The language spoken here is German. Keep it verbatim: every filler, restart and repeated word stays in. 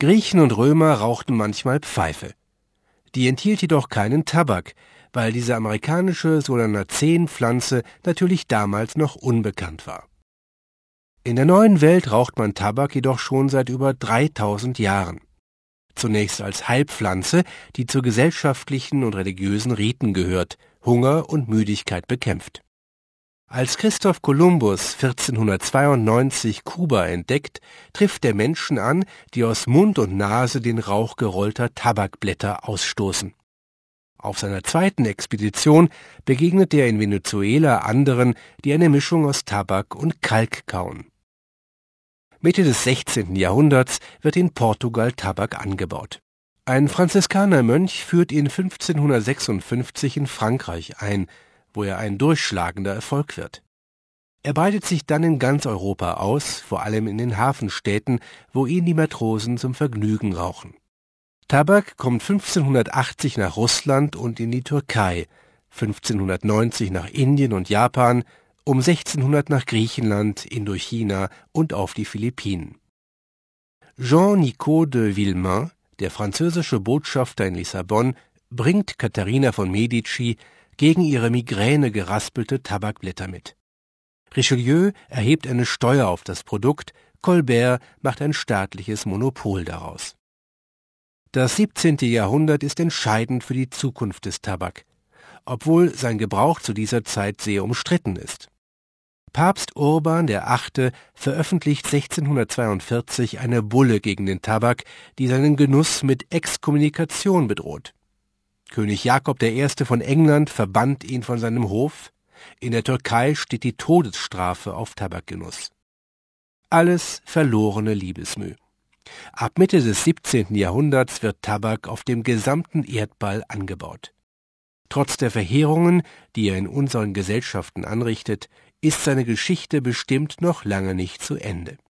Griechen und Römer rauchten manchmal Pfeife. Die enthielt jedoch keinen Tabak, weil diese amerikanische Solanaceen-Pflanze natürlich damals noch unbekannt war. In der neuen Welt raucht man Tabak jedoch schon seit über dreitausend Jahren. Zunächst als Heilpflanze, die zu gesellschaftlichen und religiösen Riten gehört, Hunger und Müdigkeit bekämpft. Als Christoph Kolumbus vierzehnhundertzweiundneunzig Kuba entdeckt, trifft er Menschen an, die aus Mund und Nase den Rauch gerollter Tabakblätter ausstoßen. Auf seiner zweiten Expedition begegnet er in Venezuela anderen, die eine Mischung aus Tabak und Kalk kauen. Mitte des sechzehnten Jahrhunderts wird in Portugal Tabak angebaut. Ein Franziskanermönch führt ihn fünfzehnhundertsechsundfünfzig in Frankreich ein, wo er ein durchschlagender Erfolg wird. Er breitet sich dann in ganz Europa aus, vor allem in den Hafenstädten, wo ihn die Matrosen zum Vergnügen rauchen. Tabak kommt fünfzehnhundertachtzig nach Russland und in die Türkei, fünfzehnhundertneunzig nach Indien und Japan, um sechzehnhundert nach Griechenland, Indochina und auf die Philippinen. Jean-Nicot de Villemain, der französische Botschafter in Lissabon, bringt Katharina von Medici gegen ihre Migräne geraspelte Tabakblätter mit. Richelieu erhebt eine Steuer auf das Produkt, Colbert macht ein staatliches Monopol daraus. Das siebzehnte Jahrhundert ist entscheidend für die Zukunft des Tabak, obwohl sein Gebrauch zu dieser Zeit sehr umstritten ist. Papst Urban der Achte veröffentlicht sechzehnhundertzweiundvierzig eine Bulle gegen den Tabak, die seinen Genuss mit Exkommunikation bedroht. König Jakob der Erste von England verbannt ihn von seinem Hof. In der Türkei steht die Todesstrafe auf Tabakgenuss. Alles verlorene Liebesmüh. Ab Mitte des siebzehnten Jahrhunderts wird Tabak auf dem gesamten Erdball angebaut. Trotz der Verheerungen, die er in unseren Gesellschaften anrichtet, ist seine Geschichte bestimmt noch lange nicht zu Ende.